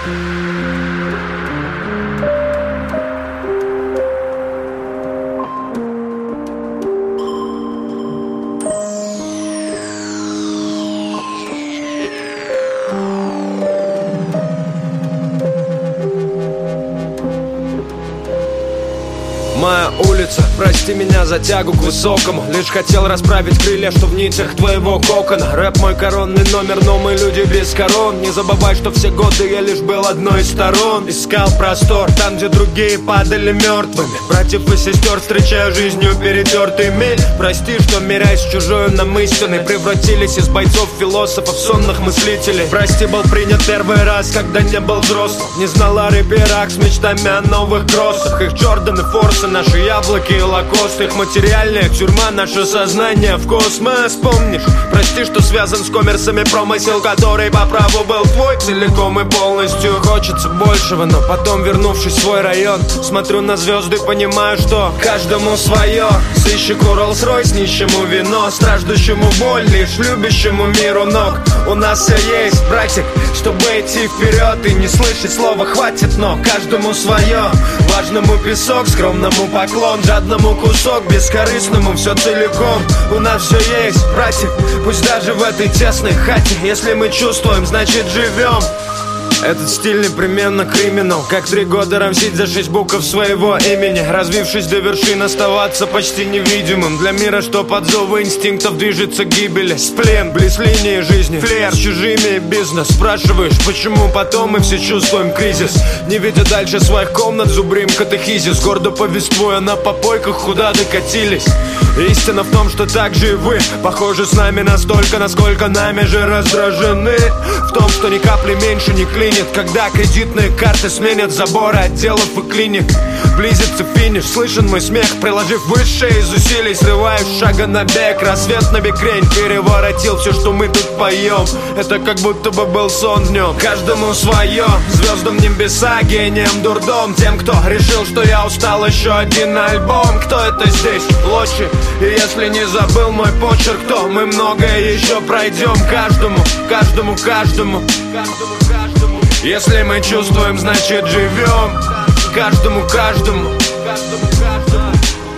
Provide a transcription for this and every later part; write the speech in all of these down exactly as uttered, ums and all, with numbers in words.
Моя улица, прости меня за тягу к высокому. Лишь хотел расправить крылья, что в нитях твоего кокона. Рэп мой коронный номер, но мы люди без корон. Не забывай, что все годы я лишь был одной из сторон. Искал простор, там, где другие падали мертвыми. Братьев и сестер встречаю жизнью перетертыми. Прости, что мирясь чужою нам истиной, превратились из бойцов философов в сонных мыслителей. Прости, был принят первый раз, когда не был взрослым. Не знал о рэперах с мечтами о новых кроссах. Их Джорданы, Форсы, наши яблоки и лакосты. Их материальная тюрьма, наше сознание в космос. Помнишь? Прости, что связан с коммерсами, промысел, который по праву был твой целиком и полностью. Хочется большего, но потом, вернувшись в свой район, смотрю на звезды, понимаю, что каждому свое. Сыщику Роллс-Ройс, нищему вино, страждущему боль, лишь любящему миру ног. У нас все есть, братик, чтобы идти вперед и не слышать слова «хватит», но каждому свое. Важному песок, скромному поклон, жадному кусок, бескорыстному все целиком. У нас все есть, братик, пусть даже в этой тесной хате. Если мы чувствуем, значит живем. Этот стиль непременно криминал. Как три года рамсить за шесть букв своего имени. Развившись до вершин, оставаться почти невидимым. Для мира, что под зовы инстинктов движется к гибели. Сплен, близ линии жизни, флер с чужими бизнес. Спрашиваешь, почему потом мы все чувствуем кризис. Не видя дальше своих комнат, зубрим катехизис. Гордо повествуя на попойках, куда докатились. Истина в том, что так же и вы похожи с нами настолько, насколько нами же раздражены. В том, что ни капли меньше не клинит, когда кредитные карты сменят заборы отделов и клиник. Близится финиш, слышен мой смех, приложив высшее из усилий, срываюсь с шага на бег. Рассвет на бекрень переворотил все, что мы тут поем. Это как будто бы был сон днем. Каждому свое, звездам небеса, гением дурдом. Тем, кто решил, что я устал, еще один альбом. Кто это здесь? Лочи. И если не забыл мой почерк, то мы многое еще пройдем. Каждому, каждому, каждому, каждому, каждому. Если мы чувствуем, значит живем. Каждому, каждому, каждому, каждому.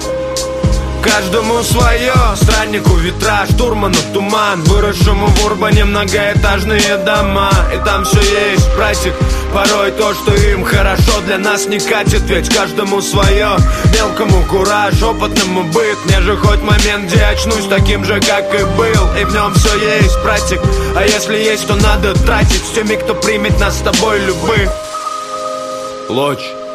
Каждому свое, страннику витраж, штурману туман, выросшему в урбане многоэтажные дома. И там все есть, братик, порой то, что им хорошо, для нас не катит. Ведь каждому свое, мелкому кураж, опытному быт. Мне же хоть момент, где очнусь таким же, как и был. И в нем все есть, братик, а если есть, то надо тратить с теми, кто примет нас с тобой любых. Лочь.